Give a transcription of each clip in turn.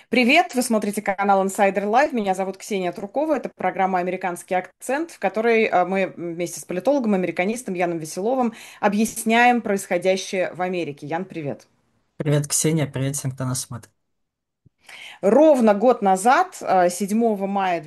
Привет, вы смотрите канал Insider Live. Меня зовут Ксения Трукова. Это программа «Американский акцент», в которой мы вместе с политологом, американистом Яном Веселовым объясняем происходящее в Америке. Ян, привет. Привет, Ксения, привет всем, кто нас смотрит. Ровно год назад, 7 мая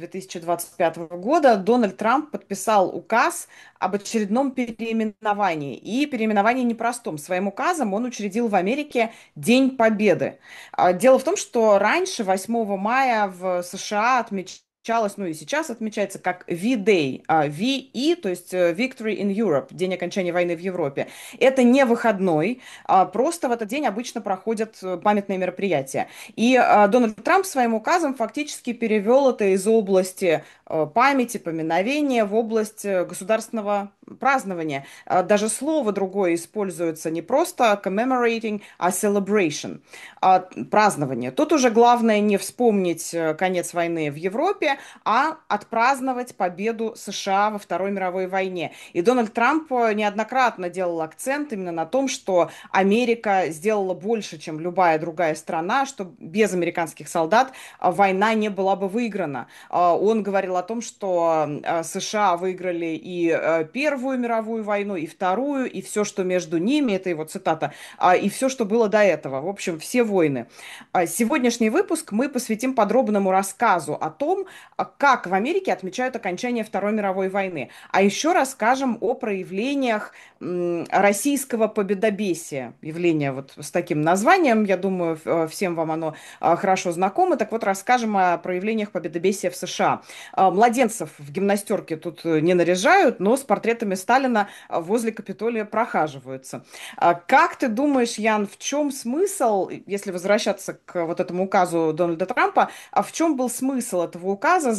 2025 года, Дональд Трамп подписал указ об очередном переименовании. И переименование непростом. Своим указом он учредил в Америке День Победы. Дело в том, что раньше, 8 мая, в США отмечалось, ну и сейчас отмечается как V-Day, VE, то есть Victory in Europe, День окончания войны в Европе. Это не выходной, просто в этот день обычно проходят памятные мероприятия. И Дональд Трамп своим указом фактически перевел это из области памяти, поминовения в область государственного празднования. Даже другое используется не просто commemorating, а celebration, празднование. Тут уже главное не вспомнить конец войны в Европе, а отпраздновать победу США во Второй мировой войне. И Дональд Трамп неоднократно делал акцент именно на том, что Америка сделала больше, чем любая другая страна, что без американских солдат война не была бы выиграна. Он говорил о том, что США выиграли и Первую мировую войну, и Вторую, и все, что между ними, это его цитата, и все, что было до этого. В общем, все войны. Сегодняшний выпуск мы посвятим подробному рассказу о том, как в Америке отмечают окончание Второй мировой войны. А еще расскажем о проявлениях российского победобесия. Явление вот с таким названием, я думаю, всем вам оно хорошо знакомо. Так вот, расскажем о проявлениях победобесия в США. Младенцев в гимнастерке тут не наряжают, но с портретами Сталина возле Капитолия прохаживаются. Как ты думаешь, Ян, в чем смысл, если возвращаться к вот этому указу Дональда Трампа, а в чем был смысл этого указа,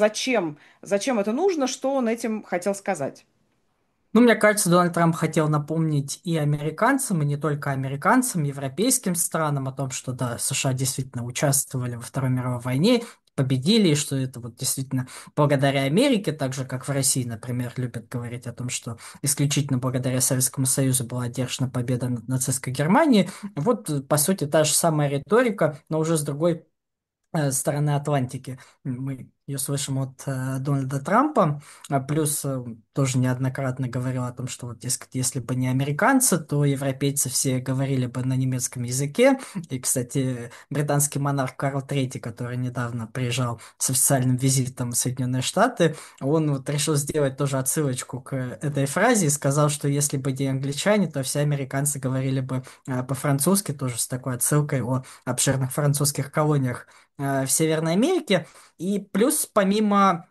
зачем это нужно, что он этим хотел сказать? Ну, мне кажется, Дональд Трамп хотел напомнить и американцам, и не только американцам, европейским странам о том, что да, США действительно участвовали во Второй мировой войне, победили, и что это вот действительно благодаря Америке, так же, как в России, например, любят говорить о том, что исключительно благодаря Советскому Союзу была одержана победа над нацистской Германией. Вот, по сути, та же самая риторика, но уже с другой стороны Атлантики. Мы ее слышим от Дональда Трампа, плюс тоже неоднократно говорил о том, что вот, дескать, если бы не американцы, то европейцы все говорили бы на немецком языке. И, кстати, британский монарх Карл III, который недавно приезжал с официальным визитом в Соединенные Штаты, он вот решил сделать тоже отсылочку к этой фразе и сказал, что если бы не англичане, то все американцы говорили бы по-французски, тоже с такой отсылкой о обширных французских колониях в Северной Америке. И плюс помимо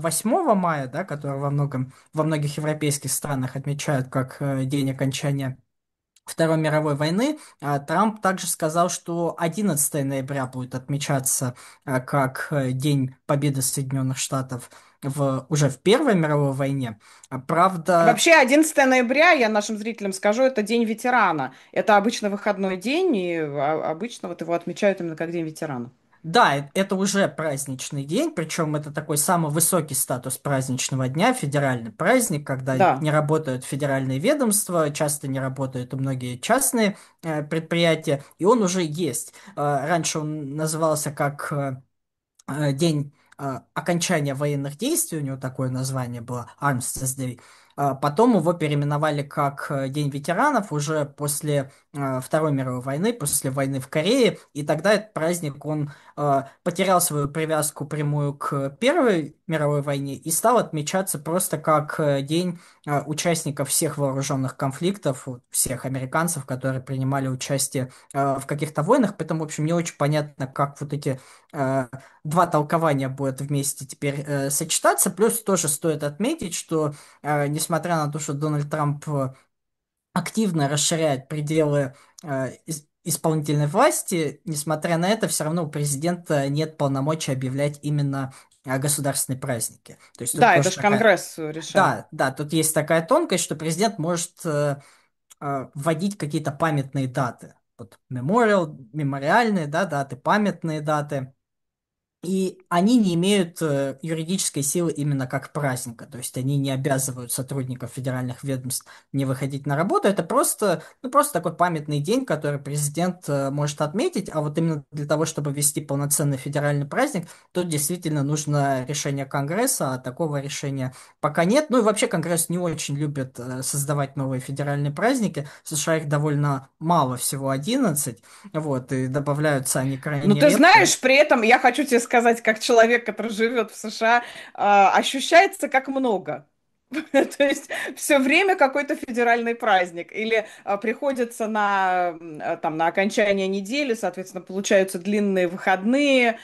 8 мая, да, который во многих европейских странах отмечают как день окончания Второй мировой войны, Трамп также сказал, что 11 ноября будет отмечаться как День Победы Соединенных Штатов уже в Первой мировой войне. Правда, Вообще, 11 ноября, я нашим зрителям скажу, это День ветерана. Это обычно выходной день, и обычно вот его отмечают именно как День ветерана. да, это уже праздничный день, причем это такой самый высокий статус праздничного дня, федеральный праздник, когда Да. не работают федеральные ведомства, часто не работают и многие частные предприятия, и он уже есть. Раньше он назывался как день окончания военных действий, у него такое название было, Armistice Day. Потом его переименовали как День ветеранов уже после Второй мировой войны, после войны в Корее, и тогда этот праздник, он потерял свою привязку прямую к Первой мировой войне и стал отмечаться просто как день участников всех вооруженных конфликтов, вот, всех американцев, которые принимали участие в каких-то войнах, поэтому, в общем, не очень понятно, как вот эти два толкования будут вместе теперь сочетаться. Плюс тоже стоит отметить, что несмотря на то, что Дональд Трамп активно расширяет пределы исполнительной власти, несмотря на это, все равно у президента нет полномочий объявлять именно государственные праздники. То есть тут Да, это тоже же такая... Конгресс решает. Да, да, тут есть такая тонкость, что президент может вводить какие-то памятные даты. Вот мемориальные, да, даты, памятные даты. И они не имеют юридической силы именно как праздника, то есть они не обязывают сотрудников федеральных ведомств не выходить на работу. Это просто, ну, просто такой памятный день, который президент может отметить, а вот именно для того, чтобы ввести полноценный федеральный праздник, тут действительно нужно решение Конгресса, а такого решения пока нет. Ну и вообще Конгресс не очень любит создавать новые федеральные праздники. В США их довольно мало, всего 11, вот, и добавляются они Ну, крайне ты редко. знаешь, при этом я хочу тебе сказать, как человек, который живет в США, ощущается как много. То есть все время какой-то федеральный праздник. Или приходится там, на окончание недели, соответственно, получаются длинные выходные.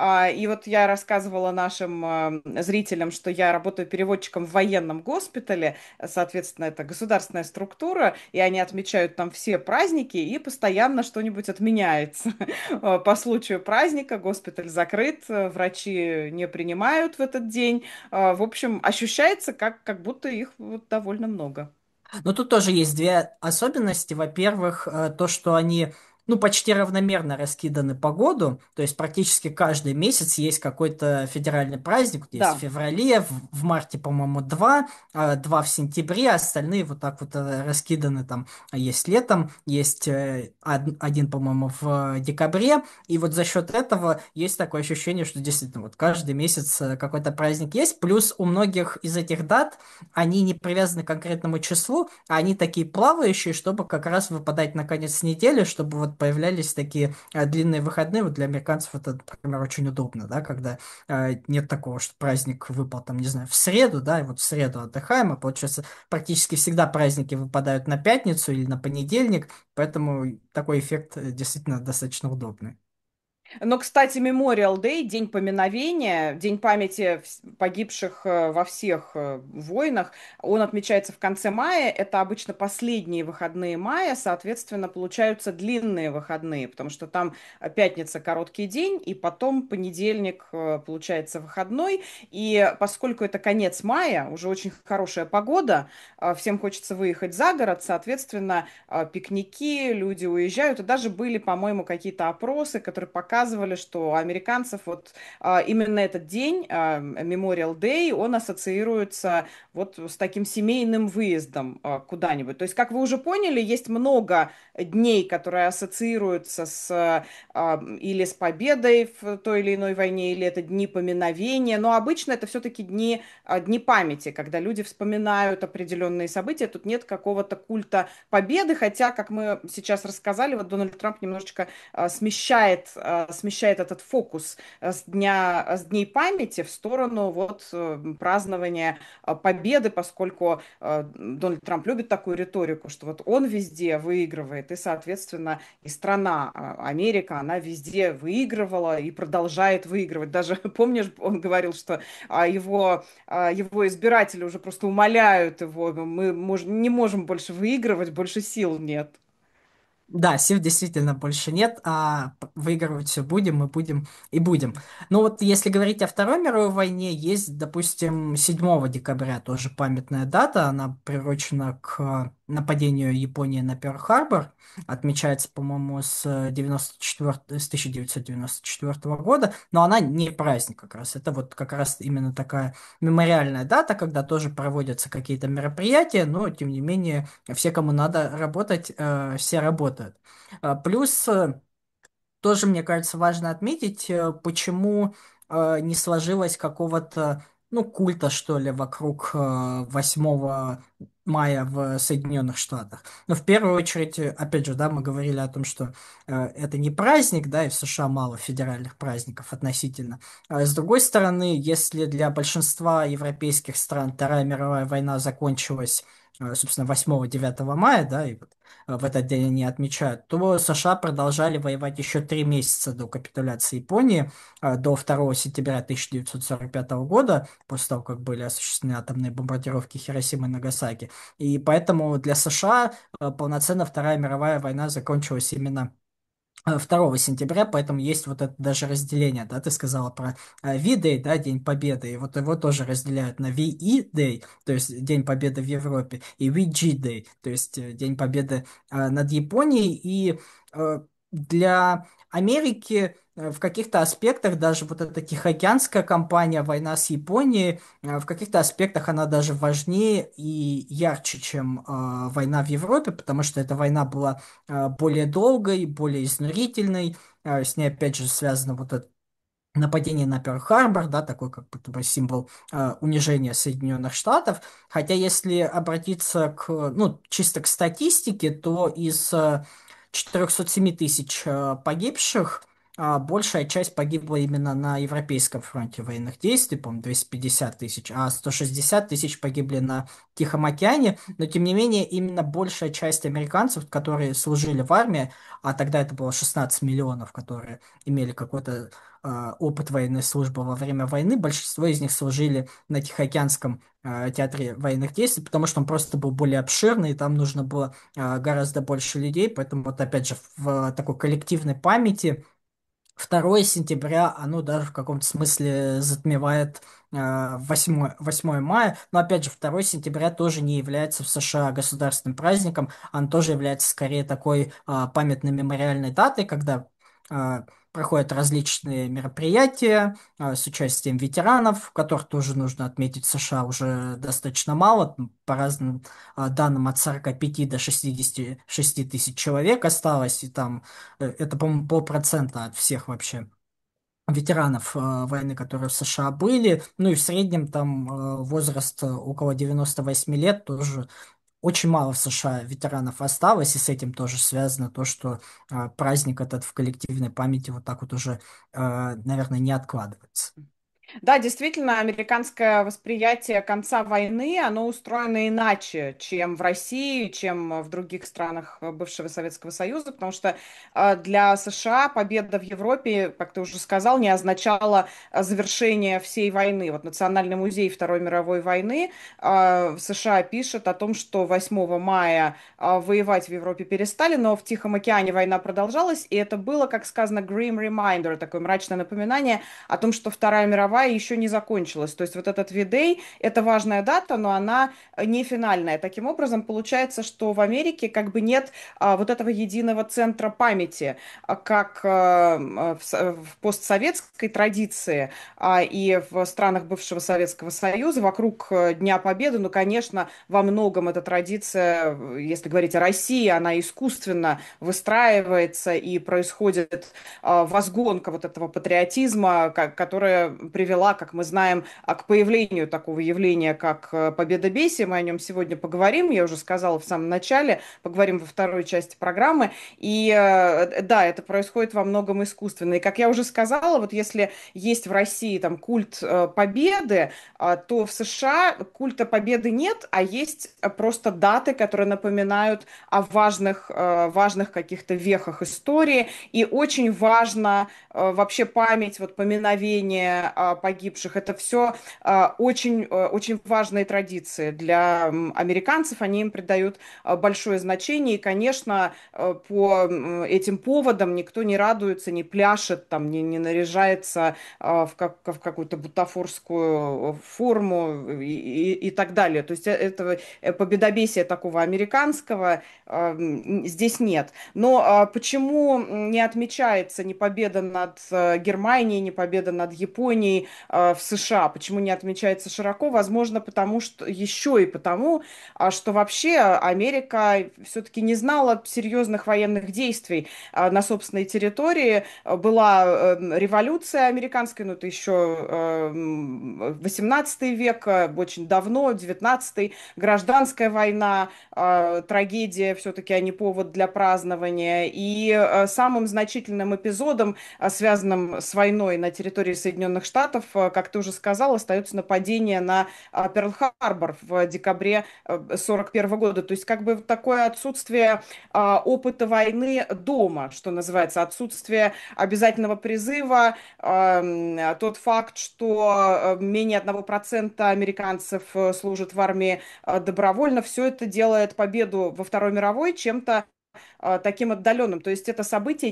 И вот я рассказывала нашим зрителям, что я работаю переводчиком в военном госпитале. Соответственно, это государственная структура, и они отмечают там все праздники, и постоянно что-нибудь отменяется. По случаю праздника госпиталь закрыт, врачи не принимают в этот день. В общем, ощущается, как будто их вот довольно много. Но тут тоже есть две особенности. Во-первых, то, что они, ну, почти равномерно раскиданы по году, то есть практически каждый месяц есть какой-то федеральный праздник. Вот есть в Да. феврале, в марте, по-моему, два, два в сентябре, а остальные вот так вот раскиданы там. Есть летом, есть один, по-моему, в декабре. И вот за счет этого есть такое ощущение, что действительно вот каждый месяц какой-то праздник есть. Плюс у многих из этих дат они не привязаны к конкретному числу, а они такие плавающие, чтобы как раз выпадать на конец недели, чтобы вот появлялись такие длинные выходные. Вот для американцев это, например, очень удобно, да, когда нет такого, что праздник выпал там, не знаю, в среду, да, и вот в среду отдыхаем, а получается практически всегда праздники выпадают на пятницу или на понедельник, поэтому такой эффект действительно достаточно удобный. Но, кстати, Memorial Day, День поминовения, День памяти погибших во всех войнах, он отмечается в конце мая. Это обычно последние выходные мая, соответственно, получаются длинные выходные, потому что там пятница короткий день, и потом понедельник получается выходной. И поскольку это конец мая, уже очень хорошая погода, всем хочется выехать за город, соответственно, пикники, люди уезжают, и даже были, по-моему, какие-то опросы, которые показывали, что у американцев вот именно этот день, Memorial Day, он ассоциируется вот с таким семейным выездом куда-нибудь. То есть, как вы уже поняли, есть много дней, которые ассоциируются или с победой в той или иной войне, или это дни поминовения, но обычно это все-таки дни памяти, когда люди вспоминают определенные события, тут нет какого-то культа победы, хотя, как мы сейчас рассказали, вот Дональд Трамп немножечко смещает этот фокус с дней памяти в сторону вот празднования победы, поскольку Дональд Трамп любит такую риторику, что вот он везде выигрывает, и, соответственно, и страна Америка, она везде выигрывала и продолжает выигрывать. Даже, помнишь, он говорил, что его избиратели уже просто умоляют его, не можем больше выигрывать, больше сил нет. Да, сил действительно больше нет, а выигрывать все будем, мы будем и будем. Ну вот если говорить о Второй мировой войне, есть, допустим, 7 декабря, тоже памятная дата, она приурочена к нападению Японии на Перл-Харбор, отмечается, по-моему, с 1994 года, но она не праздник как раз, это вот как раз именно такая мемориальная дата, когда тоже проводятся какие-то мероприятия, но тем не менее все, кому надо работать, все работают. Плюс тоже, мне кажется, важно отметить, почему не сложилось какого-то, ну, культа, что ли, вокруг 8 мая в Соединенных Штатах. Но в первую очередь, опять же, да, мы говорили о том, что это не праздник, да, и в США мало федеральных праздников относительно. С другой стороны, если для большинства европейских стран Вторая мировая война закончилась, собственно, 8-9 мая, да, и вот в этот день они отмечают, то США продолжали воевать еще 3 месяца до капитуляции Японии, до 2 сентября 1945 года, после того, как были осуществлены атомные бомбардировки Хиросимы и Нагасаки. И поэтому для США полноценно Вторая мировая война закончилась именно 2 сентября, поэтому есть вот это даже разделение, да, ты сказала про V-Day, да, День Победы, и вот его тоже разделяют на VE-Day, то есть День Победы в Европе, и VG-Day, то есть День Победы над Японией, и для Америки в каких-то аспектах даже вот эта Тихоокеанская кампания, война с Японией, в каких-то аспектах она даже важнее и ярче, чем война в Европе, потому что эта война была более долгой, более изнурительной. С ней, опять же, связано вот это нападение на Перл-Харбор, да, такой как будто бы символ унижения Соединенных Штатов. Хотя, если обратиться к, ну, чисто к статистике, то из 407 тысяч погибших большая часть погибла именно на Европейском фронте военных действий, по-моему, 250 тысяч, а 160 тысяч погибли на Тихом океане. Но, тем не менее, именно большая часть американцев, которые служили в армии, а тогда это было 16 миллионов, которые имели какой-то опыт военной службы во время войны. Большинство из них служили на Тихоокеанском театре военных действий, потому что он просто был более обширный, и там нужно было гораздо больше людей, поэтому вот опять же в такой коллективной памяти 2 сентября, оно даже в каком-то смысле затмевает 8 мая. Но опять же, 2 сентября тоже не является в США государственным праздником. Он тоже является скорее такой памятной мемориальной датой, когда проходят различные мероприятия с участием ветеранов, которых тоже нужно отметить в США уже достаточно мало. По разным данным от 45 до 66 тысяч человек осталось, и там это, по-моему, полпроцента от всех вообще ветеранов войны, которые в США были. Ну и в среднем там возраст около 98 лет тоже. Очень мало в США ветеранов осталось, и с этим тоже связано то, что праздник этот в коллективной памяти вот так вот уже, наверное, не откладывается. Да, действительно, американское восприятие конца войны, оно устроено иначе, чем в России, чем в других странах бывшего Советского Союза, потому что для США победа в Европе, как ты уже сказал, не означала завершение всей войны. Вот Национальный музей Второй мировой войны в США пишет о том, что 8 мая воевать в Европе перестали, но в Тихом океане война продолжалась, и это было, как сказано, grim reminder, такое мрачное напоминание о том, что Вторая мировая еще не закончилась. То есть вот этот V-Day — это важная дата, но она не финальная. Таким образом, получается, что в Америке как бы нет вот этого единого центра памяти, как в постсоветской традиции и в странах бывшего Советского Союза вокруг Дня Победы. Ну, конечно, во многом эта традиция, если говорить о России, она искусственно выстраивается и происходит возгонка вот этого патриотизма, которая привела, как мы знаем, к появлению такого явления, как победобесие. Мы о нем сегодня поговорим, я уже сказала в самом начале, поговорим во второй части программы. И да, это происходит во многом искусственно. И как я уже сказала, вот если есть в России там культ победы, то в США культа победы нет, а есть просто даты, которые напоминают о важных каких-то вехах истории. И очень важно вообще память, вот поминовение погибших. Это все очень важные традиции для американцев. Они им придают большое значение. И, конечно, по этим поводам никто не радуется, не пляшет, там, не наряжается в какую-то бутафорскую форму и так далее. То есть этого победобесия такого американского здесь нет. Но почему не отмечается ни победа над Германией, ни победа над Японией в США? Почему не отмечается широко? Возможно, потому что еще и потому, что вообще Америка все-таки не знала серьезных военных действий на собственной территории. Была революция американская, ну это еще 18 век, очень давно, 19-й, гражданская война, трагедия все-таки, а не повод для празднования. И самым значительным эпизодом, связанным с войной на территории Соединенных Штатов, как ты уже сказал, остается нападение на Перл-Харбор в декабре 41 года. То есть как бы такое отсутствие опыта войны дома, что называется, отсутствие обязательного призыва, тот факт, что менее 1% американцев служат в армии добровольно, все это делает победу во Второй мировой чем-то таким отдаленным. То есть это событие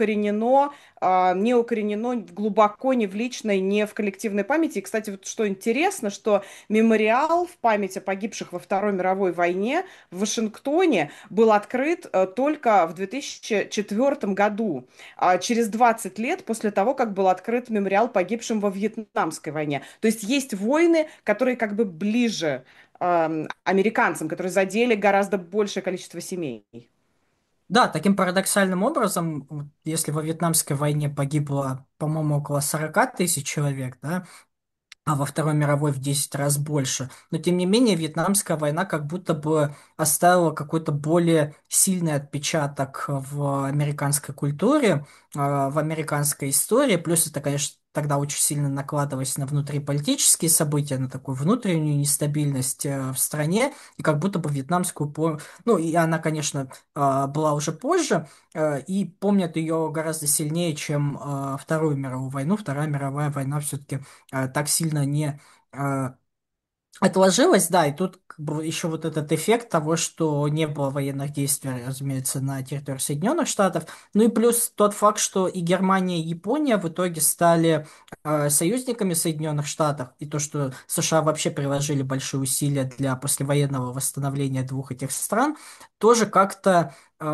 не укоренено глубоко ни в личной, ни в коллективной памяти. И, кстати, вот что интересно, что мемориал в память о погибших во Второй мировой войне в Вашингтоне был открыт только в 2004 году, через 20 лет после того, как был открыт мемориал погибшим во Вьетнамской войне. То есть есть войны, которые как бы ближе американцам, которые задели гораздо большее количество семей. Да, таким парадоксальным образом, вот если во Вьетнамской войне погибло, по-моему, около 40 000 человек, да, а во Второй мировой в 10 раз больше. Но, тем не менее, Вьетнамская война как будто бы оставила какой-то более сильный отпечаток в американской культуре, в американской истории. Плюс это, конечно, тогда очень сильно накладывалось на внутриполитические события, на такую внутреннюю нестабильность в стране, и как будто бы Ну, и она, конечно, была уже позже, и помнят ее гораздо сильнее, чем Вторую мировую войну. Вторая мировая война все-таки так сильно не э, отложилось, да, и тут как бы еще вот этот эффект того, что не было военных действий, разумеется, на территории Соединенных Штатов, ну и плюс тот факт, что и Германия, и Япония в итоге стали союзниками Соединенных Штатов, и то, что США вообще приложили большие усилия для послевоенного восстановления двух этих стран, тоже как-то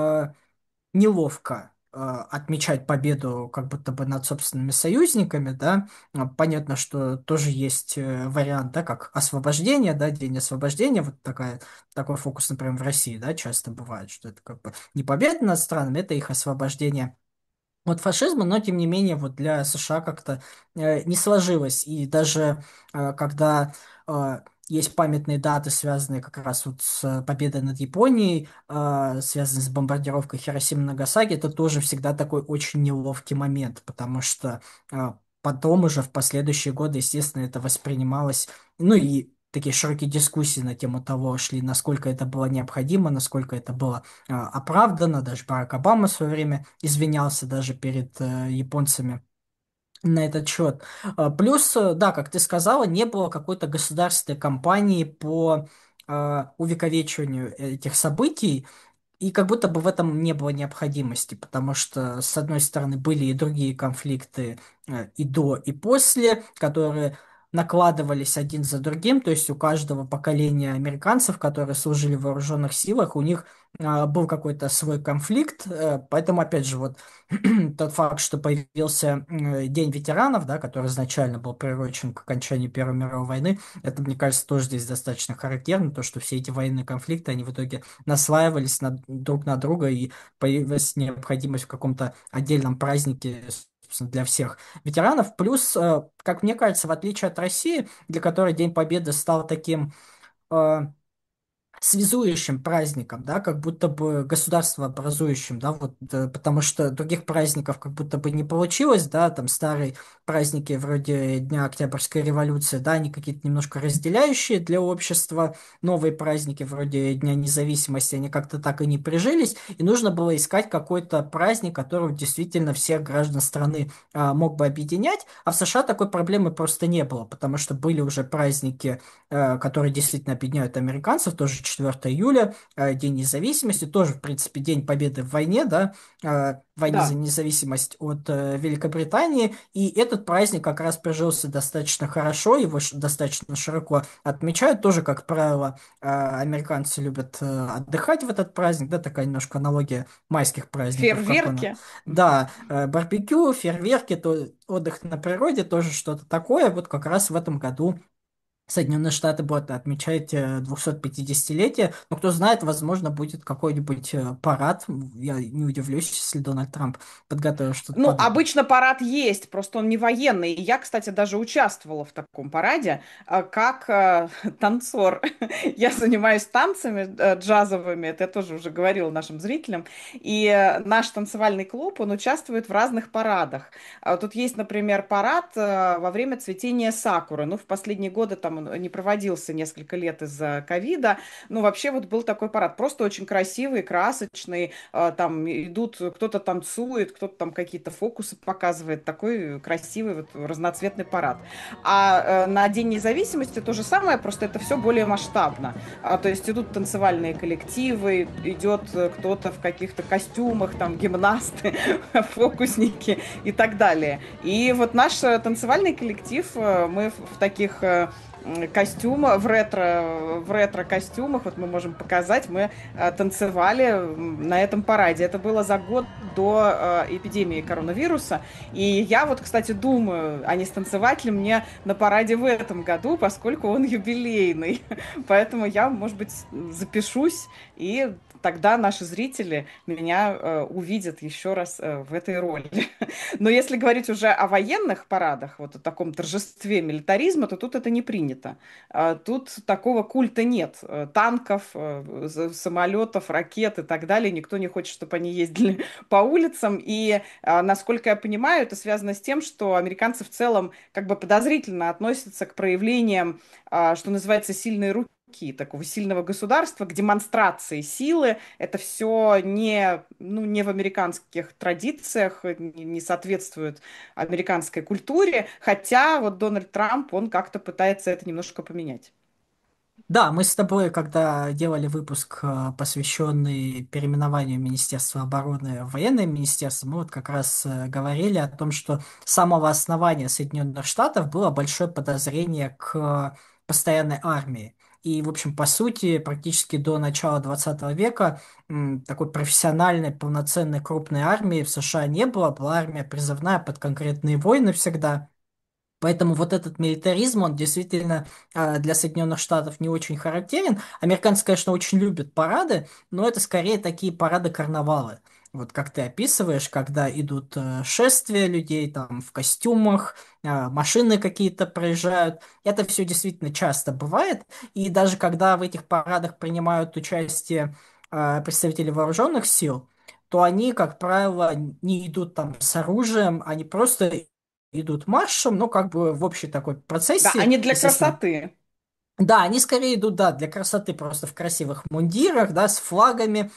неловко отмечать победу как будто бы над собственными союзниками, да. Понятно, что тоже есть вариант, да, как освобождение, да, День освобождения, вот такой фокус, например, в России, да, часто бывает, что это как бы не победа над странами, это их освобождение от фашизма, но тем не менее вот для США как-то не сложилось. И даже когда есть памятные даты, связанные как раз вот с победой над Японией, связанные с бомбардировкой Хиросимы и Нагасаки, это тоже всегда такой очень неловкий момент, потому что потом уже в последующие годы, естественно, это воспринималось, ну и такие широкие дискуссии на тему того шли, насколько это было необходимо, насколько это было оправдано. Даже Барак Обама в свое время извинялся даже перед японцами на этот счет. Плюс, да, как ты сказала, не было какой-то государственной кампании по увековечиванию этих событий. И как будто бы в этом не было необходимости, потому что, с одной стороны, были и другие конфликты и до, и после, которые накладывались один за другим, то есть у каждого поколения американцев, которые служили в вооруженных силах, у них был какой-то свой конфликт, поэтому, опять же, вот тот факт, что появился День ветеранов, да, который изначально был приурочен к окончанию Первой мировой войны, это, мне кажется, тоже здесь достаточно характерно, то, что все эти военные конфликты, они в итоге наслаивались друг на друга, и появилась необходимость в каком-то отдельном празднике, собственно, для всех ветеранов. Плюс, как мне кажется, в отличие от России, для которой День Победы стал таким э, связующим праздником, да, как будто бы государство образующим, да, вот, потому что других праздников как будто бы не получилось, да, там старые праздники вроде Дня Октябрьской революции, да, они какие-то немножко разделяющие для общества, новые праздники вроде Дня независимости, они как-то так и не прижились, и нужно было искать какой-то праздник, который действительно всех граждан страны мог бы объединять, а в США такой проблемы просто не было, потому что были уже праздники, которые действительно объединяют американцев, тоже 4 июля, День независимости, тоже, в принципе, День Победы в войне, да, войне за Да. независимость от Великобритании, и этот праздник как раз прижился достаточно хорошо, его достаточно широко отмечают, тоже, как правило, американцы любят отдыхать в этот праздник, да, такая немножко аналогия майских праздников, как он, Фейерверки. да, барбекю, фейерверки, то отдых на природе, тоже что-то такое, вот как раз в этом году Соединенные Штаты будут отмечать 250-летие. Но кто знает, возможно, будет какой-нибудь парад. Я не удивлюсь, если Дональд Трамп подготовил что-то Ну, подобное. обычно парад есть, просто он не военный. И я, кстати, даже участвовала в таком параде, как танцор. Я занимаюсь танцами джазовыми, это я тоже уже говорила нашим зрителям. И наш танцевальный клуб, он участвует в разных парадах. Тут есть, например, парад во время цветения сакуры. Ну, в последние годы там он не проводился несколько лет из-за ковида. Ну, вообще вот был такой парад, просто очень красивый, красочный, там идут, кто-то танцует, кто-то там какие-то фокусы показывает, такой красивый вот разноцветный парад. А на День независимости то же самое, просто это все более масштабно. То есть идут танцевальные коллективы, идет кто-то в каких-то костюмах, там гимнасты, фокусники и так далее. И вот наш танцевальный коллектив, мы в таких костюмах, в ретро костюмах, вот мы можем показать, мы танцевали на этом параде. Это было за год до эпидемии коронавируса. И я вот, кстати, думаю, а не станцевать ли мне на параде в этом году, поскольку он юбилейный. Поэтому я, может быть, запишусь, и тогда наши зрители меня увидят еще раз в этой роли. Но если говорить уже о военных парадах, вот о таком торжестве милитаризма, то тут это не принято. Тут такого культа нет. Танков, самолетов, ракет и так далее. Никто не хочет, чтобы они ездили по улицам. И, насколько я понимаю, это связано с тем, что американцы в целом как бы подозрительно относятся к проявлениям, что называется, сильной руки такого сильного государства, к демонстрации силы. Это все не, ну, не в американских традициях, не соответствует американской культуре, хотя вот Дональд Трамп, он как-то пытается это немножко поменять. Да, мы с тобой, когда делали выпуск, посвященный переименованию Министерства обороны в военное министерство, мы вот как раз говорили о том, что с самого основания Соединенных Штатов было большое подозрение к постоянной армии. И, в общем, по сути, практически до начала 20 века такой профессиональной, полноценной крупной армии в США не было. Была армия призывная под конкретные войны всегда. Поэтому вот этот милитаризм, он действительно для Соединенных Штатов не очень характерен. Американцы, конечно, очень любят парады, но это скорее такие парады-карнавалы. Вот как ты описываешь, когда идут шествия людей там в костюмах, машины какие-то проезжают. Это все действительно часто бывает. И даже когда в этих парадах принимают участие представители вооруженных сил, то они, как правило, не идут там с оружием, они просто идут маршем, ну, как бы в общей такой Да, процессии, они для естественно. красоты. Да, они скорее идут, да, для красоты, просто в красивых мундирах, да, с флагами,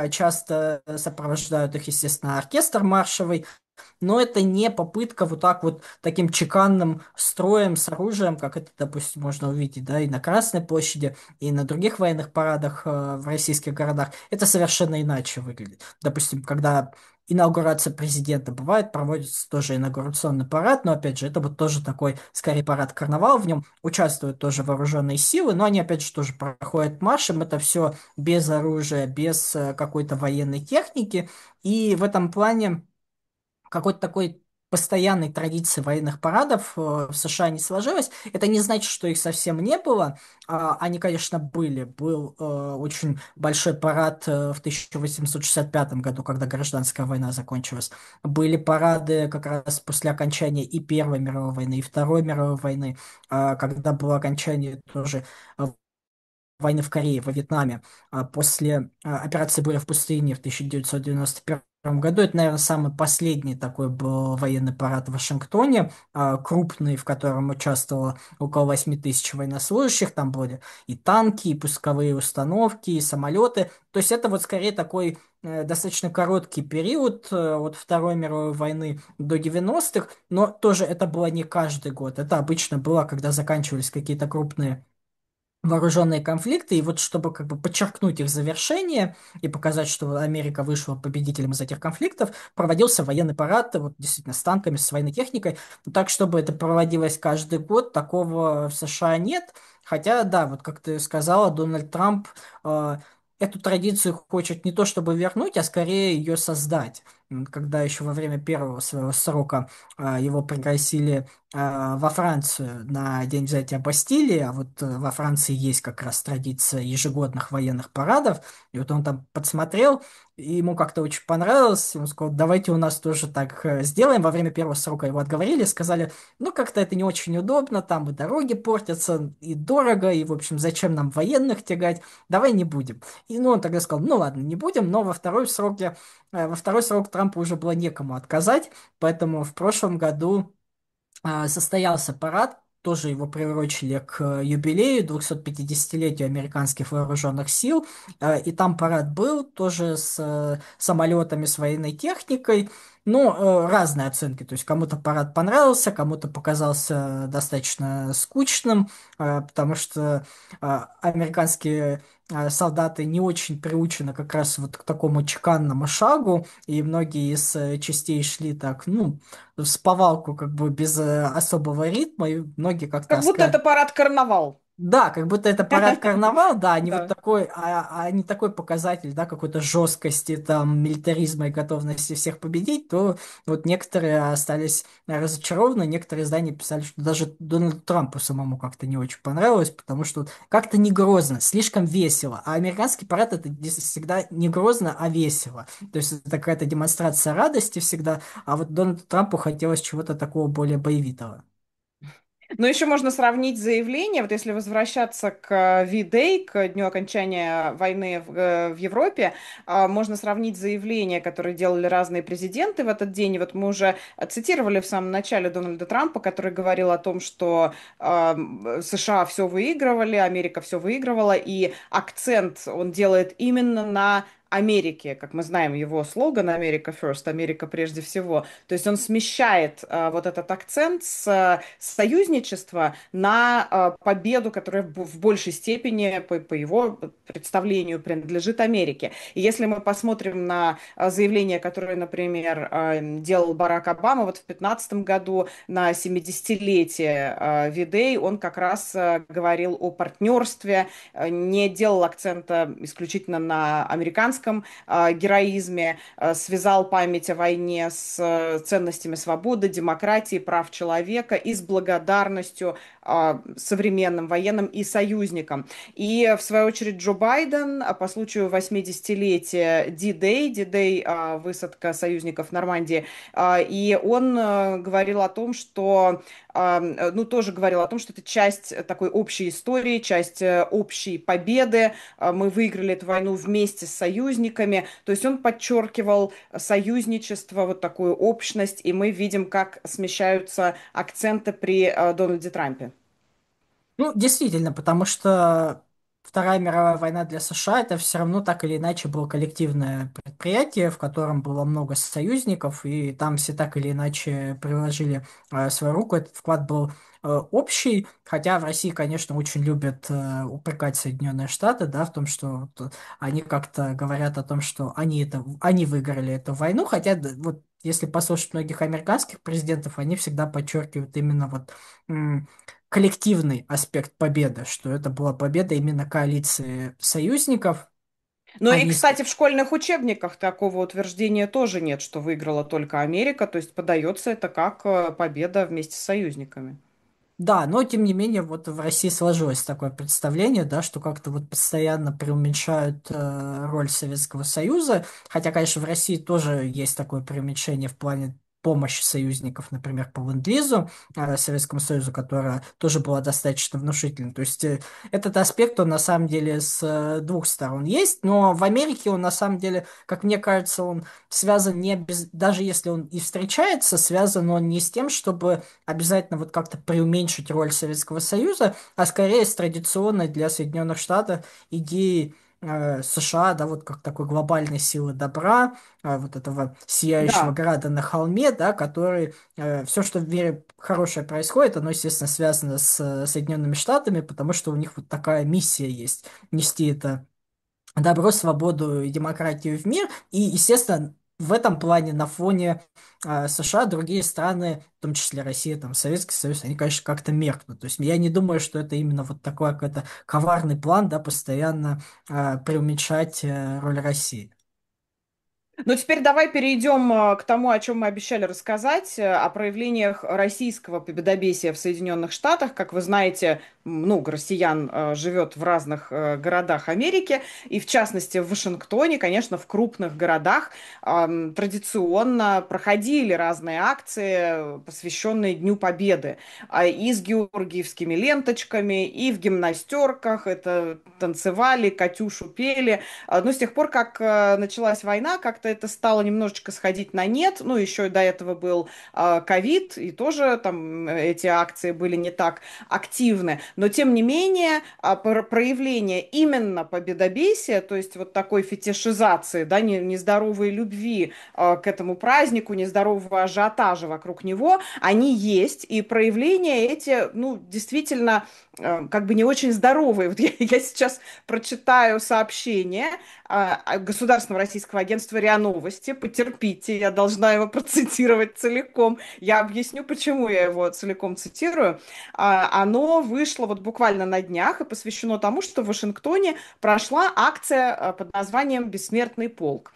часто сопровождают их, естественно, оркестр маршевый, но это не попытка вот так вот таким чеканным строем с оружием, как это, допустим, можно увидеть, да, и на Красной площади, и на других военных парадах в российских городах. Это совершенно иначе выглядит. Допустим, когда инаугурация президента бывает, проводится тоже инаугурационный парад, но, опять же, это вот тоже такой, скорее, парад-карнавал, в нем участвуют тоже вооруженные силы, но они, опять же, тоже проходят маршем, это все без оружия, без какой-то военной техники, и в этом плане какой-то такой постоянной традиции военных парадов в США не сложилось. Это не значит, что их совсем не было. Они, конечно, были. Был очень большой парад в 1865 году, когда гражданская война закончилась. Были парады как раз после окончания и Первой мировой войны, и Второй мировой войны, когда было окончание тоже войны в Корее, во Вьетнаме, после операции «Буря в пустыне» в 1991 году. Это, наверное, самый последний такой был военный парад в Вашингтоне, крупный, в котором участвовало около 8 тысяч военнослужащих. Там были и танки, и пусковые установки, и самолеты. То есть это вот скорее такой достаточно короткий период от Второй мировой войны до 90-х, но тоже это было не каждый год. Это обычно было, когда заканчивались какие-то крупные вооруженные конфликты, и вот чтобы как бы подчеркнуть их завершение и показать, что Америка вышла победителем из этих конфликтов, проводился военный парад, вот действительно с танками, с военной техникой. Но так, чтобы это проводилось каждый год, такого в США нет. Хотя, да, вот как ты сказала, Дональд Трамп э, эту традицию хочет не то чтобы вернуть, а скорее ее создать. Когда еще во время первого своего срока его пригласили во Францию на День взятия Бастилии, а вот во Франции есть как раз традиция ежегодных военных парадов, и вот он там подсмотрел, и ему как-то очень понравилось, и он сказал, давайте у нас тоже так сделаем. Во время первого срока его отговорили, сказали, ну как-то это не очень удобно, там и дороги портятся, и дорого, и в общем зачем нам военных тягать, давай не будем. И ну он тогда сказал, ну ладно, не будем, но во второй срок Трампу уже было некому отказать, поэтому в прошлом году состоялся парад, тоже его приурочили к юбилею 250-летию американских вооруженных сил. И там парад был тоже с самолетами, с военной техникой. Ну, разные оценки. То есть кому-то парад понравился, кому-то показался достаточно скучным, потому что американские солдаты не очень приучены как раз вот к такому чеканному шагу, и многие из частей шли так, ну, в повалку, как бы без особого ритма, и многие как-то Как будто это парад-карнавал. да, как будто это парад-карнавал, да, а не вот Да. такой, не такой показатель, да, какой-то жесткости, там, милитаризма и готовности всех победить, то вот некоторые остались разочарованы, некоторые издания писали, что даже Дональду Трампу самому как-то не очень понравилось, потому что вот как-то не грозно, слишком весело, а американский парад это всегда не грозно, а весело, то есть это какая-то демонстрация радости всегда, а вот Дональду Трампу хотелось чего-то такого более боевитого. Но еще можно сравнить заявление, вот если возвращаться к V-Day, к дню окончания войны в Европе, можно сравнить заявления, которые делали разные президенты в этот день. И вот мы уже цитировали в самом начале Дональда Трампа, который говорил о том, что США все выигрывали, Америка все выигрывала, и акцент он делает именно на Америке, как мы знаем его слоган «Америка first», «Америка прежде всего». То есть он смещает вот этот акцент с союзничества на победу, которая в большей степени, по его представлению, принадлежит Америке. И если мы посмотрим на заявление, которое, например, делал Барак Обама вот в 2015 году на 70-летие V-Day, он как раз говорил о партнерстве, не делал акцента исключительно на американском героизме, связал память о войне с ценностями свободы, демократии, прав человека и с благодарностью современным военным и союзникам. И, в свою очередь, Джо Байден по случаю 80-летия D-Day, высадка союзников в Нормандии, и он говорил о том, что ну, тоже говорил о том, что это часть такой общей истории, часть общей победы. Мы выиграли эту войну вместе с союзниками. То есть он подчеркивал союзничество, вот такую общность, и мы видим, как смещаются акценты при Дональде Трампе. Ну, действительно, потому что Вторая мировая война для США это все равно так или иначе было коллективное предприятие, в котором было много союзников, и там все так или иначе приложили свою руку. Этот вклад был общий, хотя в России, конечно, очень любят упрекать Соединенные Штаты, да, в том, что вот, они как-то говорят о том, что они выиграли эту войну, хотя вот если послушать многих американских президентов, они всегда подчеркивают именно вот коллективный аспект победы, что это была победа именно коалиции союзников, Ну а и, не... кстати, в школьных учебниках такого утверждения тоже нет, что выиграла только Америка, то есть подается это как победа вместе с союзниками. Да, но тем не менее, вот в России сложилось такое представление, да, что как-то вот постоянно преуменьшают роль Советского Союза, хотя, конечно, в России тоже есть такое преуменьшение в плане помощи союзников, например, по Ленд-Лизу Советскому Союзу, которая тоже была достаточно внушительной. То есть этот аспект, он на самом деле с двух сторон есть, но в Америке он на самом деле, как мне кажется, он связан не без... Даже если он и встречается, связан он не с тем, чтобы обязательно вот как-то преуменьшить роль Советского Союза, а скорее с традиционной для Соединенных Штатов идеей США, да, вот как такой глобальной силы добра, вот этого сияющего Да. града на холме, да, который все, что в мире хорошее происходит, оно, естественно, связано с Соединенными Штатами, потому что у них вот такая миссия есть, нести это добро, свободу и демократию в мир. И, естественно, в этом плане на фоне США другие страны, в том числе Россия, там, Советский Союз, они, конечно, как-то меркнут. То есть я не думаю, что это именно вот такой какой-то коварный план, да, постоянно преуменьшать роль России. Ну, теперь давай перейдем к тому, о чем мы обещали рассказать, о проявлениях российского победобесия в Соединенных Штатах. Как вы знаете, много россиян живет в разных городах Америки, и в частности в Вашингтоне, конечно, в крупных городах традиционно проходили разные акции, посвященные Дню Победы. И с георгиевскими ленточками, и в гимнастерках, это танцевали, Катюшу пели. Но с тех пор, как началась война, как-то как-то это стало немножечко сходить на нет. Ну, еще и до этого был ковид, и тоже там эти акции были не так активны. Но, тем не менее, проявление именно победобесия, то есть вот такой фетишизации, да, нездоровой любви к этому празднику, нездорового ажиотажа вокруг него, они есть. И проявления эти, ну, действительно, как бы не очень здоровые. Вот я сейчас прочитаю сообщение Государственного российского агентства РИА Новости. Потерпите, я должна его процитировать целиком. Я объясню, почему я его целиком цитирую. Оно вышло вот буквально на днях и посвящено тому, что в Вашингтоне прошла акция под названием «Бессмертный полк».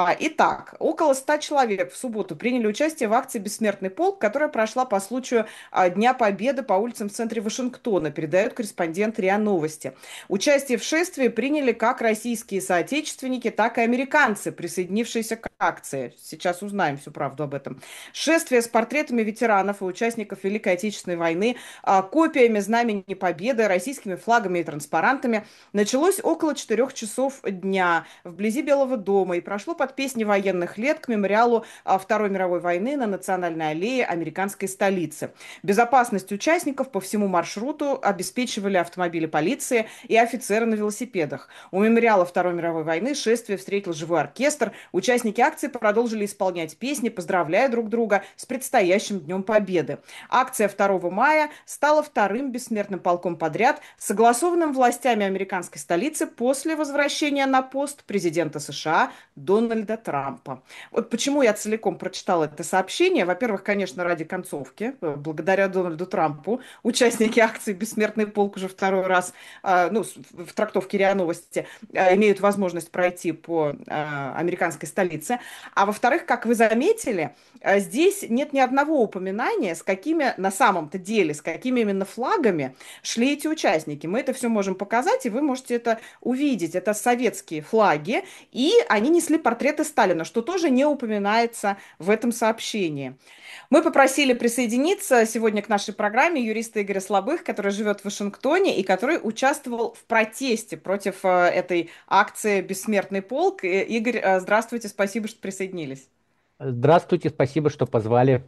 Итак, около 100 человек в субботу приняли участие в акции «Бессмертный полк», которая прошла по случаю Дня Победы по улицам в центре Вашингтона, передает корреспондент РИА Новости. Участие в шествии приняли как российские соотечественники, так и американцы, присоединившиеся к акции. Сейчас узнаем всю правду об этом. Шествие с портретами ветеранов и участников Великой Отечественной войны, копиями Знамени Победы, российскими флагами и транспарантами началось около 4 часов дня вблизи Белого дома и прошло под песни военных лет к мемориалу Второй мировой войны на Национальной аллее американской столицы. Безопасность участников по всему маршруту обеспечивали автомобили полиции и офицеры на велосипедах. У мемориала Второй мировой войны шествие встретил живой оркестр. Участники акции продолжили исполнять песни, поздравляя друг друга с предстоящим Днем Победы. Акция 2 мая стала вторым бессмертным полком подряд, согласованным властями американской столицы после возвращения на пост президента США Дональда Трампа. Вот почему я целиком прочитала это сообщение. Во-первых, конечно, ради концовки. Благодаря Дональду Трампу участники акции «Бессмертный полк» уже второй раз, ну, в трактовке РИА Новости, имеют возможность пройти по американской столице. А во-вторых, как вы заметили, здесь нет ни одного упоминания, с какими на самом-то деле, с какими именно флагами шли эти участники. Мы это все можем показать, и вы можете это увидеть. Это советские флаги, и они несли портреты Сталина, что тоже не упоминается в этом сообщении. Мы попросили присоединиться сегодня к нашей программе юриста Игоря Слабых, который живет в Вашингтоне и который участвовал в протесте против этой акции «Бессмертный полк». Игорь, здравствуйте, спасибо, что присоединились. Здравствуйте, спасибо, что позвали.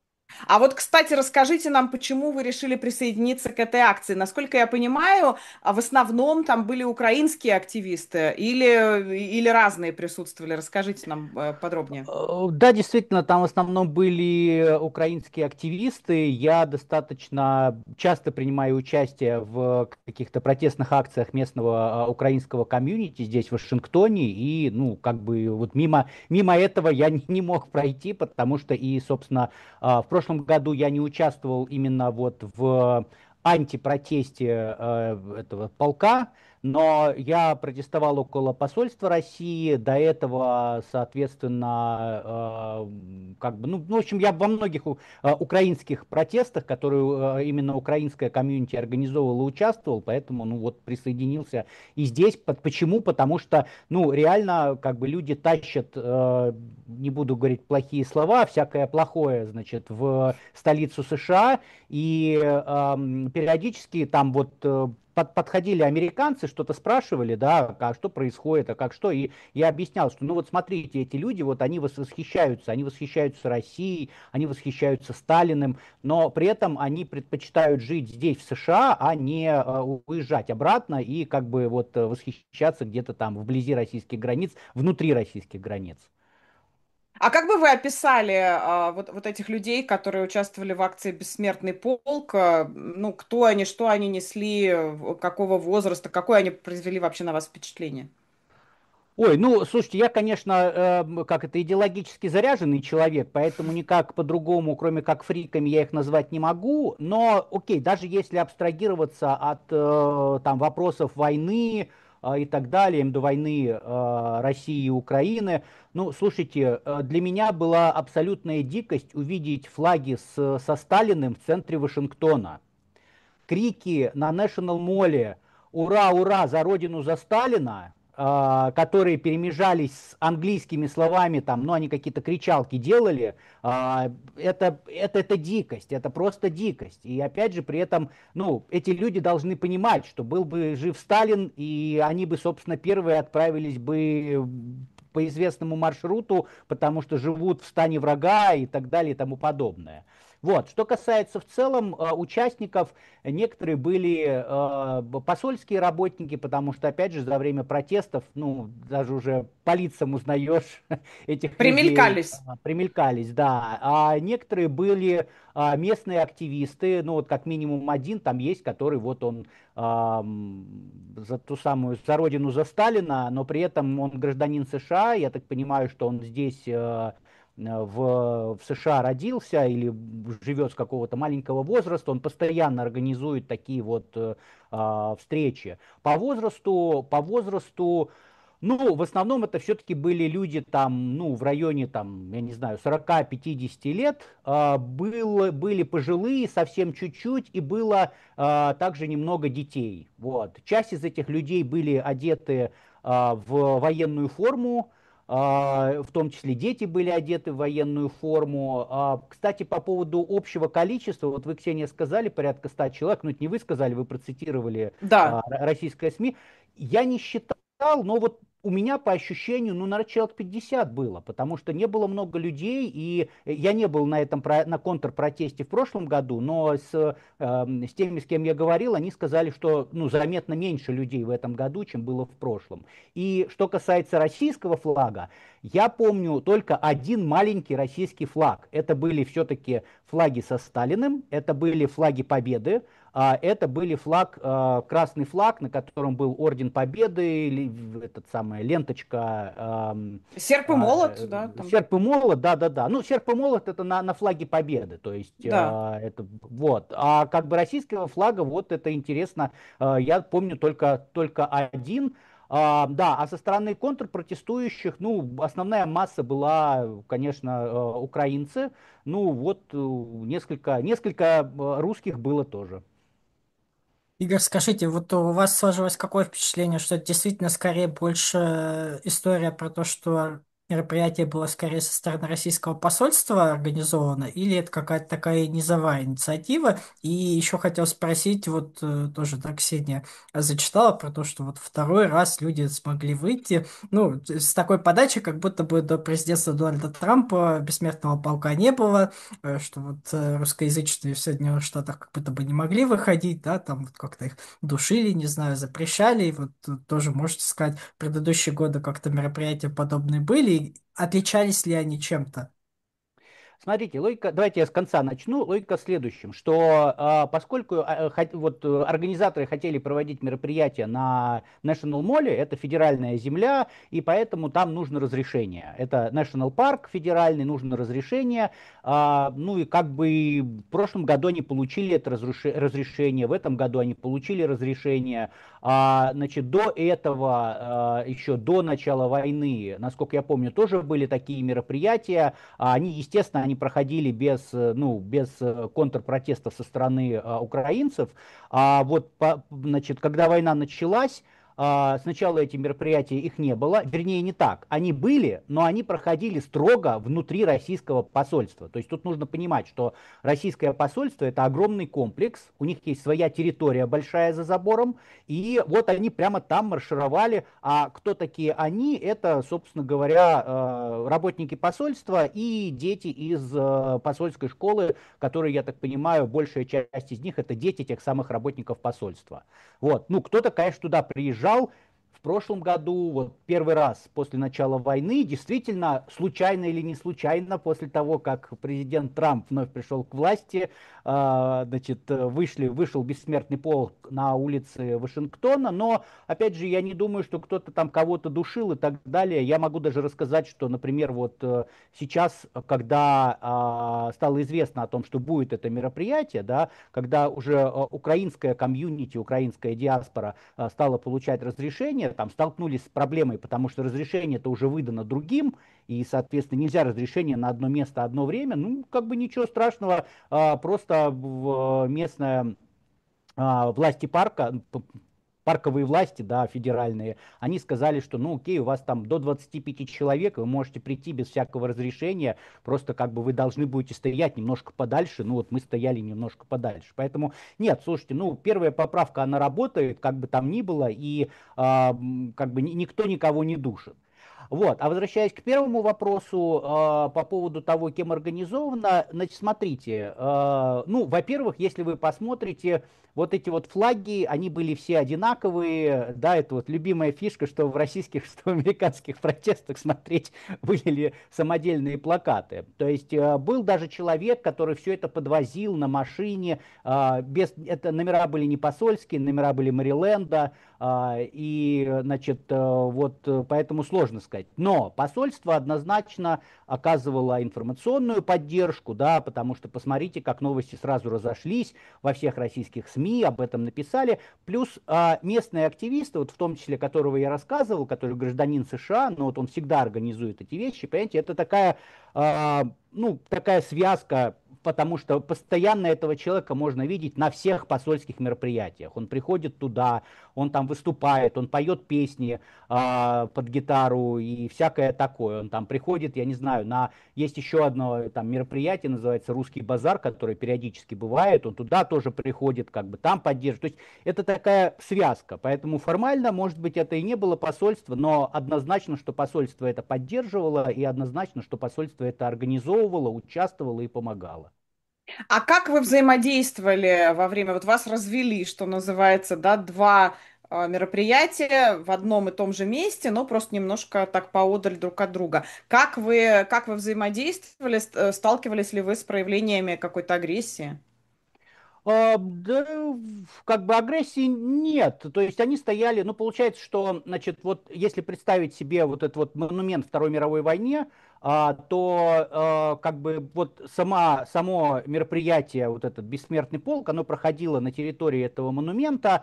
А вот, кстати, расскажите нам, почему вы решили присоединиться к этой акции. Насколько я понимаю, в основном там были украинские активисты или разные присутствовали. Расскажите нам подробнее. Да, действительно, там в основном были украинские активисты. Я достаточно часто принимаю участие в каких-то протестных акциях местного украинского комьюнити здесь, в Вашингтоне. И, ну, как бы вот мимо этого я не мог пройти, потому что и, собственно, в прошлом году я не участвовал именно вот в антипротесте этого полка, но я протестовал около посольства России. До этого, соответственно, как бы, ну, в общем, я во многих украинских протестах, которые именно украинская комьюнити организовывала, участвовал, поэтому, ну, вот присоединился и здесь. Почему? Потому что, ну, реально, как бы люди тащат, не буду говорить плохие слова, всякое плохое, значит, в столицу США, и периодически там вот подходили американцы, что-то спрашивали, да, а что происходит, а как что, и я объяснял, что, ну вот смотрите, эти люди, вот они они восхищаются Россией, они восхищаются Сталиным, но при этом они предпочитают жить здесь, в США, а не уезжать обратно и как бы вот восхищаться где-то там вблизи российских границ, внутри российских границ. А как бы вы описали вот этих людей, которые участвовали в акции «Бессмертный полк»? Ну, кто они, что они несли, какого возраста, какое они произвели вообще на вас впечатление? Ой, ну, слушайте, я, конечно, как это, идеологически заряженный человек, поэтому никак по-другому, кроме как фриками, я их назвать не могу, но, окей, даже если абстрагироваться от там вопросов войны и так далее, до войны России и Украины, ну, слушайте, для меня была абсолютная дикость увидеть флаги со Сталиным в центре Вашингтона. Крики на National Mall «Ура, ура! За Родину, за Сталина!», которые перемежались с английскими словами, там, ну, они какие-то кричалки делали, это дикость, это просто дикость. И опять же, при этом, ну, эти люди должны понимать, что был бы жив Сталин, и они бы, собственно, первые отправились бы по известному маршруту, потому что живут в стане врага и так далее и тому подобное. Вот. Что касается в целом участников, некоторые были посольские работники, потому что, опять же, за время протестов, ну, даже уже по лицам узнаешь этих людей, Примелькались. примелькались, да. А некоторые были местные активисты, ну, вот как минимум один там есть, который вот он за ту самую, за родину, за Сталина, но при этом он гражданин США, я так понимаю, что он здесь в США родился или живет с какого-то маленького возраста, он постоянно организует такие вот встречи. По возрасту, ну, в основном это все-таки были люди там, ну, в районе, там, я не знаю, 40-50 лет. Были пожилые, совсем чуть-чуть, и было также немного детей. Вот. Часть из этих людей были одеты в военную форму, в том числе дети были одеты в военную форму. Кстати, по поводу общего количества, вот вы, Ксения, сказали порядка 100 человек, ну это не вы сказали, вы процитировали Да. российское СМИ. Я не считал, но вот у меня по ощущению, ну, наверное, человек 50 было, потому что не было много людей, и я не был на этом, на контрпротесте в прошлом году, но с теми, с кем я говорил, они сказали, что, ну, заметно меньше людей в этом году, чем было в прошлом. И что касается российского флага, я помню только один маленький российский флаг. Это были все-таки флаги со Сталиным, это были флаги Победы, это были красный флаг, на котором был Орден Победы, этот самая ленточка, Серп и молот, да, там. серп и молот, да-да-да. Ну, серп и молот это на флаге Победы, то есть Да. это вот. А как бы российского флага, вот это интересно, я помню только один. Да, а со стороны контрпротестующих, ну, основная масса была, конечно, украинцы. Ну, вот несколько русских было тоже. Игорь, скажите, вот у вас сложилось какое впечатление, что это действительно скорее больше история про то, что мероприятие было скорее со стороны российского посольства организовано, или это какая-то такая низовая инициатива? И еще хотел спросить, вот тоже, да, Ксения зачитала про то, что вот второй раз люди смогли выйти, ну, с такой подачей, как будто бы до президентства Дональда Трампа бессмертного полка не было, что вот русскоязычные в Соединенных Штатах как будто бы не могли выходить, да, там вот как-то их душили, не знаю, запрещали, и вот тоже можете сказать, в предыдущие годы как-то мероприятия подобные были, и отличались ли они чем-то? Смотрите, логика, давайте я с конца начну. Логика в следующем, что поскольку организаторы хотели проводить мероприятие на National Mall, это федеральная земля, и поэтому там нужно разрешение. Это National Park федеральный, нужно разрешение. Ну и как бы в прошлом году они получили это разрешение, в этом году они получили разрешение. Значит, до этого, еще до начала войны, насколько я помню, тоже были такие мероприятия. Они, естественно, они проходили без контрпротестов со стороны украинцев. Значит, когда война началась, сначала эти мероприятия их не было, вернее не так, они были, но они проходили строго внутри российского посольства. То есть тут нужно понимать, что российское посольство это огромный комплекс, у них есть своя территория большая за забором, и вот они прямо там маршировали. А кто такие они? Это, собственно говоря, работники посольства и дети из посольской школы, которые, я так понимаю, большая часть из них это дети тех самых работников посольства. Вот. Ну, кто-то, конечно, туда приезжал. В прошлом году, вот первый раз после начала войны, действительно, случайно или не случайно, после того, как президент Трамп вновь пришел к власти, значит, вышел бессмертный полк на улице Вашингтона, но, опять же, я не думаю, что кто-то там кого-то душил и так далее. Я могу даже рассказать, что, например, вот сейчас, когда стало известно о том, что будет это мероприятие, да, когда уже украинская комьюнити, украинская диаспора стала получать разрешение, там столкнулись с проблемой, потому что разрешение это уже выдано другим, и, соответственно, нельзя разрешение на одно место одно время. Ну, как бы ничего страшного, просто местная власти парковые власти, да, федеральные, они сказали, что, ну, окей, у вас там до 25 человек, вы можете прийти без всякого разрешения, просто как бы вы должны будете стоять немножко подальше, ну, вот мы стояли немножко подальше. Поэтому, нет, слушайте, ну, первая поправка, она работает, как бы там ни было, и как бы никто никого не душит. Вот. А возвращаясь к первому вопросу по поводу того, кем организовано, значит, смотрите, ну, во-первых, если вы посмотрите, вот эти вот флаги, они были все одинаковые, да, это вот любимая фишка, что в российских, что в американских протестах смотреть, были ли самодельные плакаты. То есть был даже человек, который все это подвозил на машине, это номера были не посольские, номера были Мэриленда, и, значит, вот поэтому сложно сказать. Но посольство однозначно оказывало информационную поддержку, да, потому что посмотрите, как новости сразу разошлись, во всех российских СМИ об этом написали. Плюс местные активисты, вот в том числе, которого я рассказывал, который гражданин США, но вот он всегда организует эти вещи, понимаете, это такая, ну, такая связка, потому что постоянно этого человека можно видеть на всех посольских мероприятиях. Он приходит туда, он там выступает, он поет песни под гитару и всякое такое. Он там приходит, я не знаю, есть еще одно там мероприятие, называется «Русский базар», которое периодически бывает, он туда тоже приходит, как бы там поддерживает. То есть это такая связка, поэтому формально, может быть, это и не было посольство, но однозначно, что посольство это поддерживало, и однозначно, что посольство это организовывало, участвовало и помогало. А как вы взаимодействовали во время, вот вас развели, что называется, да, два мероприятия в одном и том же месте, но просто немножко так поодаль друг от друга. Как вы взаимодействовали, сталкивались ли вы с проявлениями какой-то агрессии? Да, как бы агрессии нет. То есть они стояли, ну, получается, что, значит, вот если представить себе вот этот вот монумент Второй мировой войне, то как бы вот само мероприятие, вот этот бессмертный полк, оно проходило на территории этого монумента,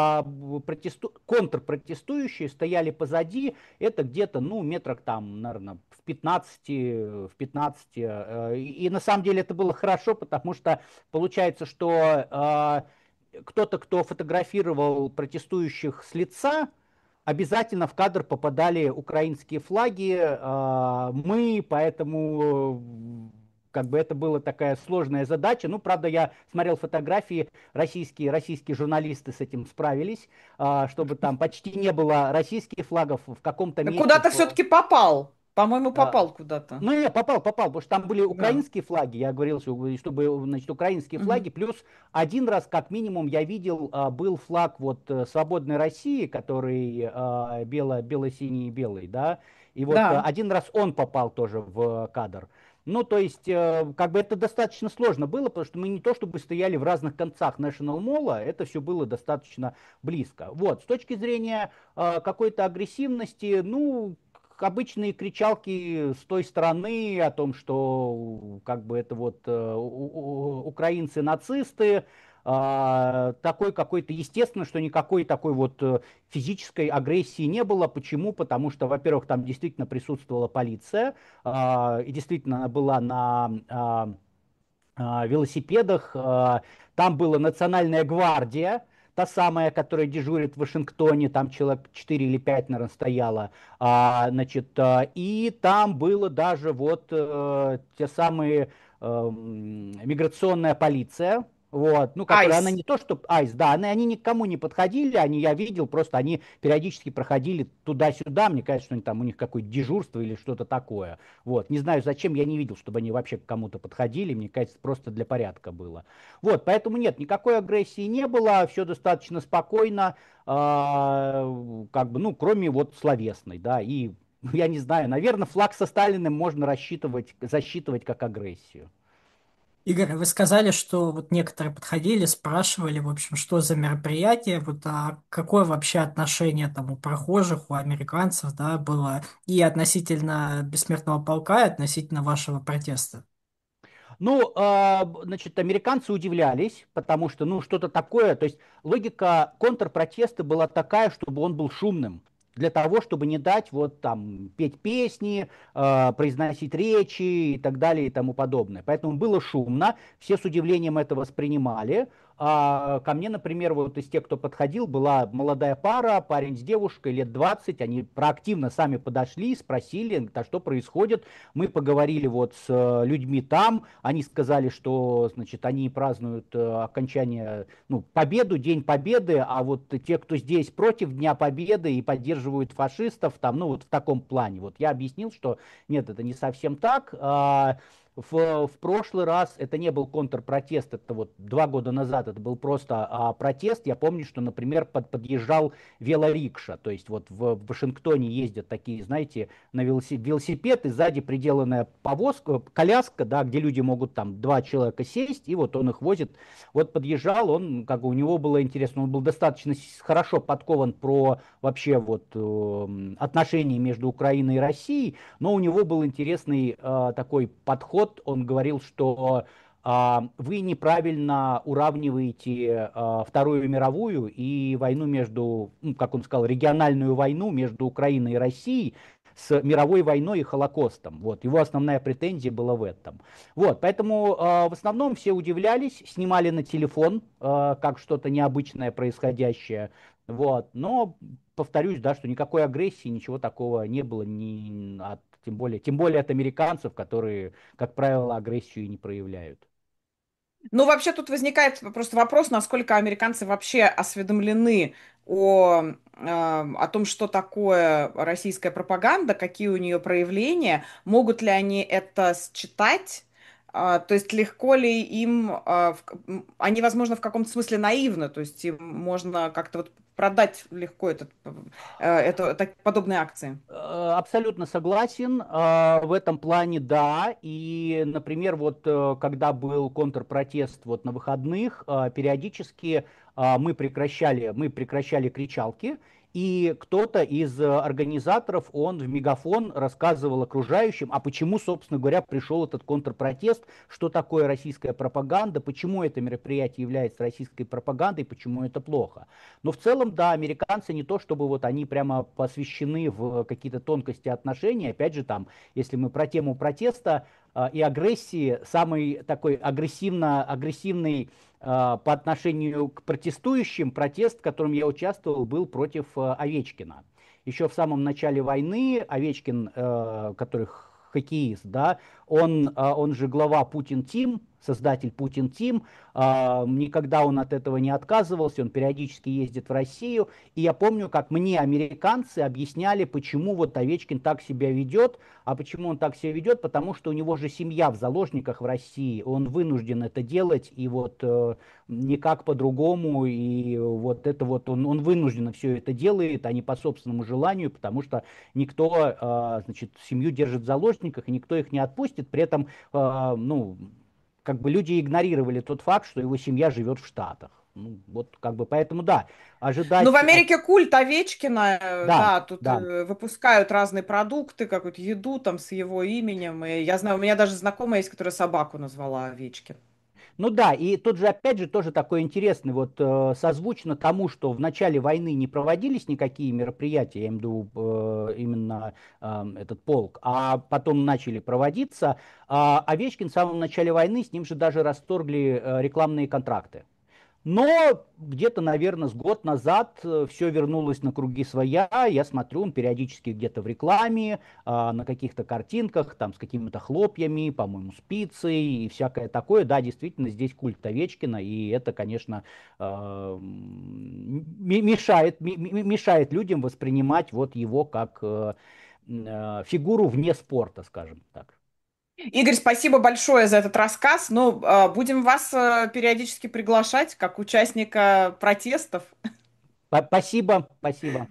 контрпротестующие стояли позади, это где-то, ну, метрах там, наверное, в 15. И на самом деле это было хорошо, потому что получается, что кто-то, кто фотографировал протестующих с лица, обязательно в кадр попадали украинские флаги. Мы, поэтому как бы это была такая сложная задача. Ну, правда, я смотрел фотографии, российские журналисты с этим справились, чтобы там почти не было российских флагов в каком-то Да месте. куда-то все-таки попал. По-моему, А, попал куда-то. ну, я попал, потому что там были Да. украинские флаги, я говорил, чтобы, значит, украинские Мгм. флаги, плюс один раз, как минимум, я видел, был флаг вот свободной России, который бело-синий и белый, да, и вот Да. один раз он попал тоже в кадр. Ну, то есть, как бы это достаточно сложно было, потому что мы не то чтобы стояли в разных концах National Mall, это все было достаточно близко. Вот, с точки зрения какой-то агрессивности, ну, обычные кричалки с той стороны о том, что как бы это вот украинцы нацисты, такой какой-то, естественно, что никакой такой вот физической агрессии не было. Почему? Потому что, во-первых, там действительно присутствовала полиция, и действительно она была на велосипедах. Там была национальная гвардия, та самая, которая дежурит в Вашингтоне, там человек 4 или 5, наверное, стояло. Значит, и там было даже вот те самые миграционная полиция, вот, ну, которая, она Айс. не то, что АИС, да, они никому не подходили, я видел, просто они периодически проходили туда-сюда, мне кажется, что они там, у них какое-то дежурство или что-то такое. Вот, не знаю зачем, я не видел, чтобы они вообще к кому-то подходили, мне кажется, просто для порядка было. Вот, поэтому нет, никакой агрессии не было, все достаточно спокойно, как бы, ну, кроме вот словесной, да, и, я не знаю, наверное, флаг со Сталиным можно засчитывать как агрессию. Игорь, вы сказали, что вот некоторые подходили, спрашивали, в общем, что за мероприятие, вот, а какое вообще отношение там у прохожих, у американцев, да, было и относительно бессмертного полка, и относительно вашего протеста? Ну, значит, американцы удивлялись, потому что, ну, что-то такое, то есть логика контрпротеста была такая, чтобы он был шумным, для того, чтобы не дать вот там петь песни, произносить речи и так далее и тому подобное. Поэтому было шумно, все с удивлением это воспринимали. А ко мне, например, вот из тех, кто подходил, была молодая пара, парень с девушкой, лет 20, они проактивно сами подошли, спросили, а что происходит. Мы поговорили вот с людьми там, они сказали, что, значит, они празднуют окончание, ну, победу, День Победы, а вот те, кто здесь против Дня Победы и поддерживают фашистов, там, ну, вот в таком плане. Вот я объяснил, что нет, это не совсем так. В прошлый раз это не был контрпротест, это вот 2 года назад это был просто протест. Я помню, что, например, подъезжал велорикша, то есть вот в Вашингтоне ездят такие, знаете, на велосипед и сзади приделанная повозка, коляска, да, где люди могут там 2 человека сесть, и вот он их возит. Вот подъезжал, он, как бы у него было интересно, он был достаточно хорошо подкован про вообще вот отношения между Украиной и Россией, но у него был интересный такой подход. Он говорил, что вы неправильно уравниваете Вторую мировую и войну между, ну, как он сказал, региональную войну между Украиной и Россией с мировой войной и Холокостом. Вот. Его основная претензия была в этом. Вот. Поэтому в основном все удивлялись, снимали на телефон, как что-то необычное происходящее. Вот. Но повторюсь, да, что никакой агрессии, ничего такого не было, тем более от американцев, которые, как правило, агрессию и не проявляют. Ну, вообще тут возникает просто вопрос, насколько американцы вообще осведомлены о том, что такое российская пропаганда, какие у нее проявления, могут ли они это считать, то есть легко ли им, они, возможно, в каком-то смысле наивны, то есть им можно как-то вот продать легко подобные акции. Абсолютно согласен. В этом плане да. И, например, вот когда был контрпротест вот на выходных, периодически мы прекращали кричалки, и кто-то из организаторов, он в мегафон рассказывал окружающим, а почему, собственно говоря, пришел этот контрпротест, что такое российская пропаганда, почему это мероприятие является российской пропагандой, почему это плохо. Но в целом, да, американцы не то, чтобы вот они прямо посвящены в какие-то тонкости отношений. Опять же, там, если мы про тему протеста и агрессии, самый такой агрессивный по отношению к протестующим протест, в котором я участвовал, был против Овечкина. Еще в самом начале войны Овечкин, который хоккеист, да, он же глава Путин Тим, создатель Путин Тим, никогда он от этого не отказывался, он периодически ездит в Россию, и я помню, как мне американцы объясняли, почему вот Овечкин так себя ведет, а почему он так себя ведет, потому что у него же семья в заложниках в России, он вынужден это делать, и вот никак по-другому, и вот это вот он вынужденно все это делает, а не по собственному желанию, потому что никто, значит, семью держит в заложниках, и никто их не отпустит, при этом, ну, как бы люди игнорировали тот факт, что его семья живет в Штатах. Ну, вот как бы поэтому да, Ну, в ожидать Америке культ Овечкина, да, да, тут да. выпускают разные продукты, какую-то еду там с его именем. И я знаю, у меня даже знакомая есть, которая собаку назвала Овечкин. Ну да, и тут же опять же тоже такой интересный, вот созвучно тому, что в начале войны не проводились никакие мероприятия, я имею в виду именно этот полк, а потом начали проводиться, Овечкин в самом начале войны, с ним же даже расторгли рекламные контракты. Но где-то, наверное, с год назад все вернулось на круги своя. Я смотрю, он периодически где-то в рекламе, на каких-то картинках, там с какими-то хлопьями, по-моему, с пиццей и всякое такое. Да, действительно, здесь культ Овечкина, и это, конечно, мешает людям воспринимать вот его как фигуру вне спорта, скажем так. Игорь, спасибо большое за этот рассказ. Ну, будем вас периодически приглашать как участника протестов. Спасибо, спасибо.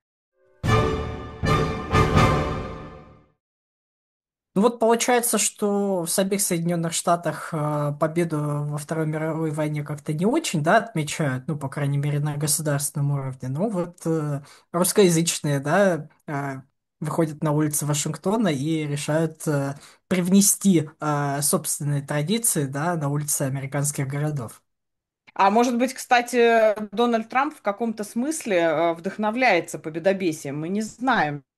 Ну вот получается, что в самих Соединенных Штатах победу во Второй мировой войне как-то не очень, да, отмечают, ну, по крайней мере, на государственном уровне. Ну вот русскоязычные, да, выходят на улицы Вашингтона и решают привнести собственные традиции, да, на улицы американских городов. А может быть, кстати, Дональд Трамп в каком-то смысле вдохновляется победобесием. Мы не знаем.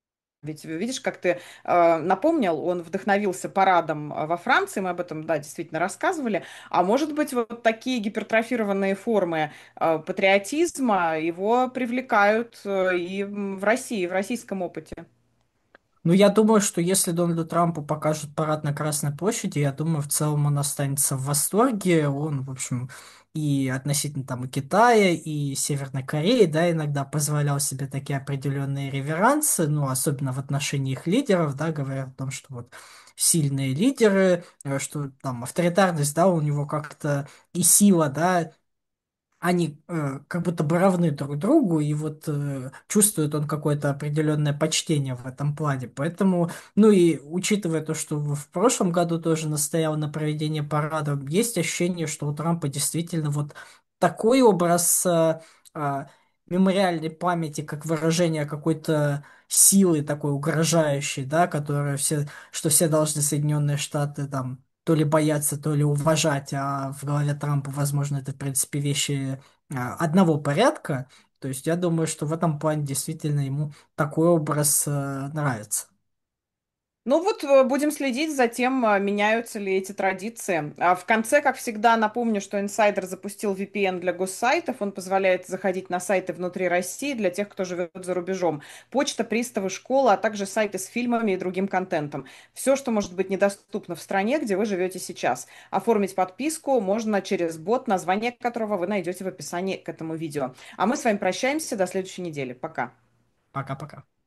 Ведь видишь, как ты напомнил, он вдохновился парадом во Франции, мы об этом, да, действительно рассказывали. А может быть, вот такие гипертрофированные формы патриотизма его привлекают и в России, в российском опыте. Ну, я думаю, что если Дональду Трампу покажут парад на Красной площади, я думаю, в целом он останется в восторге. Он, в общем, и относительно там и Китая, и Северной Кореи, да, иногда позволял себе такие определенные реверансы, ну, особенно в отношении их лидеров, да, говоря о том, что вот сильные лидеры, что там авторитарность, да, у него как-то и сила, да, они как будто бы равны друг другу, и вот чувствует он какое-то определенное почтение в этом плане. Поэтому, ну и учитывая то, что в прошлом году тоже настоял на проведении парада, есть ощущение, что у Трампа действительно вот такой образ э, мемориальной памяти, как выражение какой-то силы такой угрожающей, да, которая все, что все должны Соединенные Штаты там то ли бояться, то ли уважать, а в голове Трампа, возможно, это, в принципе, вещи одного порядка. То есть я думаю, что в этом плане действительно ему такой образ нравится. Ну вот будем следить за тем, меняются ли эти традиции. В конце, как всегда, напомню, что инсайдер запустил VPN для госсайтов. Он позволяет заходить на сайты внутри России для тех, кто живет за рубежом. Почта, приставы, школа, а также сайты с фильмами и другим контентом. Все, что может быть недоступно в стране, где вы живете сейчас. Оформить подписку можно через бот, название которого вы найдете в описании к этому видео. А мы с вами прощаемся до следующей недели. Пока. Пока-пока.